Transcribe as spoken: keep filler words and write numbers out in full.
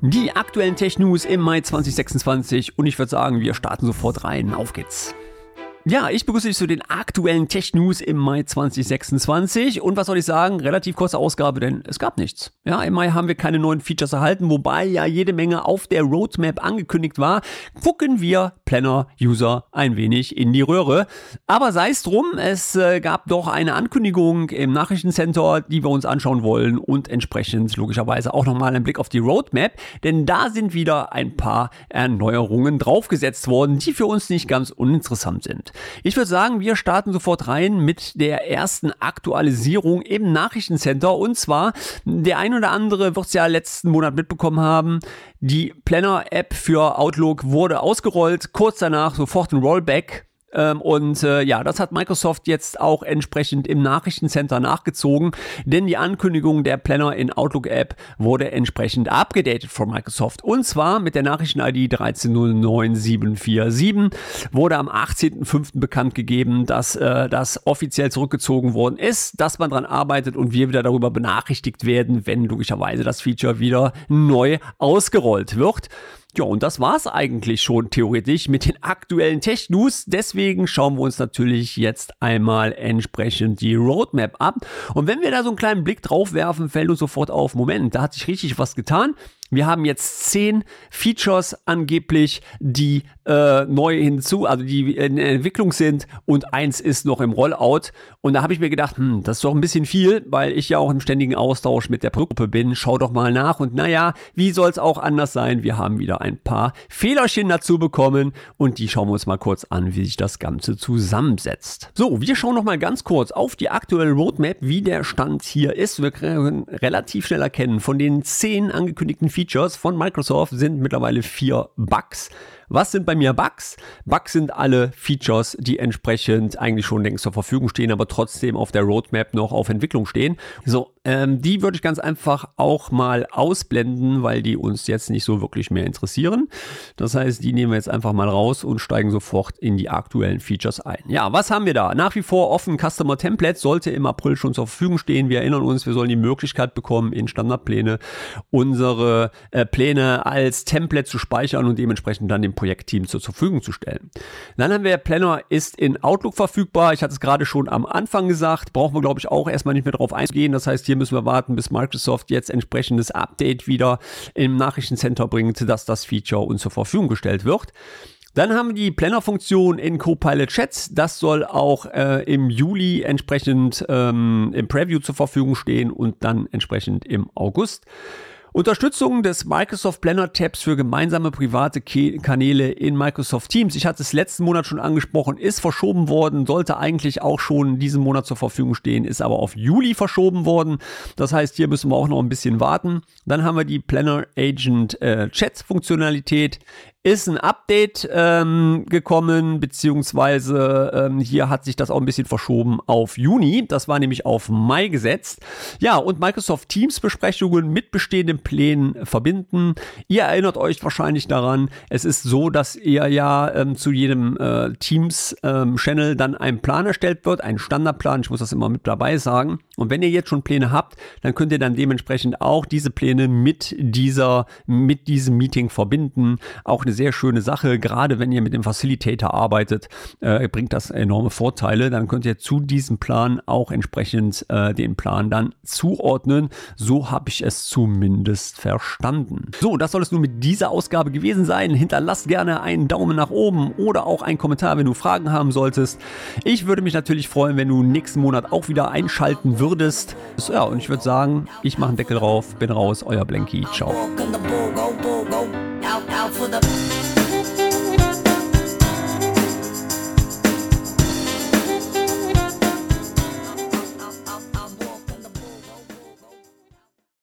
Die aktuellen Tech-News im Mai zwanzig sechsundzwanzig und ich würde sagen, wir starten sofort rein. Auf geht's! Ja, ich begrüße dich zu den aktuellen Tech-News im Mai zwanzig sechsundzwanzig und was soll ich sagen, relativ kurze Ausgabe, denn es gab nichts. Ja, im Mai haben wir keine neuen Features erhalten, wobei ja jede Menge auf der Roadmap angekündigt war. Gucken wir Planner-User ein wenig in die Röhre. Aber sei es drum, es äh, gab doch eine Ankündigung im Nachrichtencenter, die wir uns anschauen wollen und entsprechend logischerweise auch nochmal einen Blick auf die Roadmap, denn da sind wieder ein paar Erneuerungen draufgesetzt worden, die für uns nicht ganz uninteressant sind. Ich würde sagen, wir starten sofort rein mit der ersten Aktualisierung im Nachrichtencenter und zwar, der ein oder andere wird es ja letzten Monat mitbekommen haben, die Planner-App für Outlook wurde ausgerollt, kurz danach sofort ein Rollback. Und äh, ja, das hat Microsoft jetzt auch entsprechend im Nachrichtencenter nachgezogen, denn die Ankündigung der Planner in Outlook-App wurde entsprechend abgedatet von Microsoft. Und zwar mit der Nachrichten-I D eins drei null neun sieben vier sieben wurde am achtzehnten fünften bekannt gegeben, dass äh, das offiziell zurückgezogen worden ist, dass man dran arbeitet und wir wieder darüber benachrichtigt werden, wenn logischerweise das Feature wieder neu ausgerollt wird. Ja, und das war's eigentlich schon theoretisch mit den aktuellen Tech-News. Deswegen schauen wir uns natürlich jetzt einmal entsprechend die Roadmap ab. Und wenn wir da so einen kleinen Blick drauf werfen, fällt uns sofort auf, Moment, da hat sich richtig was getan. Wir haben jetzt zehn Features angeblich, die äh, neu hinzu, also die in Entwicklung sind und eins ist noch im Rollout. Und da habe ich mir gedacht, hm, das ist doch ein bisschen viel, weil ich ja auch im ständigen Austausch mit der Produktgruppe bin. Schau doch mal nach und naja, wie soll es auch anders sein? Wir haben wieder ein paar Fehlerchen dazu bekommen und die schauen wir uns mal kurz an, wie sich das Ganze zusammensetzt. So, wir schauen noch mal ganz kurz auf die aktuelle Roadmap, wie der Stand hier ist. Wir können relativ schnell erkennen, von den zehn angekündigten Features Features von Microsoft sind mittlerweile vier Bugs. Was sind bei mir Bugs? Bugs sind alle Features, die entsprechend eigentlich schon längst zur Verfügung stehen, aber trotzdem auf der Roadmap noch auf Entwicklung stehen. So, ähm, die würde ich ganz einfach auch mal ausblenden, weil die uns jetzt nicht so wirklich mehr interessieren. Das heißt, die nehmen wir jetzt einfach mal raus und steigen sofort in die aktuellen Features ein. Ja, was haben wir da? Nach wie vor offen Customer Template sollte im April schon zur Verfügung stehen. Wir erinnern uns, wir sollen die Möglichkeit bekommen, in Standardpläne unsere äh, Pläne als Template zu speichern und dementsprechend dann dem Projektteam zur Verfügung zu stellen. Dann haben wir, Planner ist in Outlook verfügbar. Ich hatte es gerade schon am Anfang gesagt, brauchen wir glaube ich auch erstmal nicht mehr drauf eingehen. Das heißt, hier müssen wir warten, bis Microsoft jetzt entsprechendes Update wieder im Nachrichtencenter bringt, dass das Feature uns zur Verfügung gestellt wird. Dann haben wir die Planner-Funktion in Copilot Chats. Das soll auch äh, im Juli entsprechend ähm, im Preview zur Verfügung stehen und dann entsprechend im August. Unterstützung des Microsoft Planner Tabs für gemeinsame private Ke- Kanäle in Microsoft Teams. Ich hatte es letzten Monat schon angesprochen, ist verschoben worden, sollte eigentlich auch schon diesen Monat zur Verfügung stehen, ist aber auf Juli verschoben worden. Das heißt, hier müssen wir auch noch ein bisschen warten. Dann haben wir die Planner Agent äh, Chat Funktionalität. Ist ein Update ähm, gekommen, beziehungsweise ähm, hier hat sich das auch ein bisschen verschoben auf Juni. Das war nämlich auf Mai gesetzt. Ja, und Microsoft Teams Besprechungen mit bestehenden Plänen verbinden. Ihr erinnert euch wahrscheinlich daran, es ist so, dass ihr ja ähm, zu jedem äh, Teams-Channel ähm, dann ein Plan erstellt wird, ein Standardplan. Ich muss das immer mit dabei sagen. Und wenn ihr jetzt schon Pläne habt, dann könnt ihr dann dementsprechend auch diese Pläne mit dieser, mit diesem Meeting verbinden. Auch eine sehr schöne Sache, gerade wenn ihr mit dem Facilitator arbeitet, äh, bringt das enorme Vorteile. Dann könnt ihr zu diesem Plan auch entsprechend äh, den Plan dann zuordnen. So habe ich es zumindest verstanden. So, das soll es nun mit dieser Ausgabe gewesen sein. Hinterlasst gerne einen Daumen nach oben oder auch einen Kommentar, wenn du Fragen haben solltest. Ich würde mich natürlich freuen, wenn du nächsten Monat auch wieder einschalten würdest. So, ja, und ich würde sagen, ich mache einen Deckel drauf, bin raus, euer Blanky, ciao. Out, out for the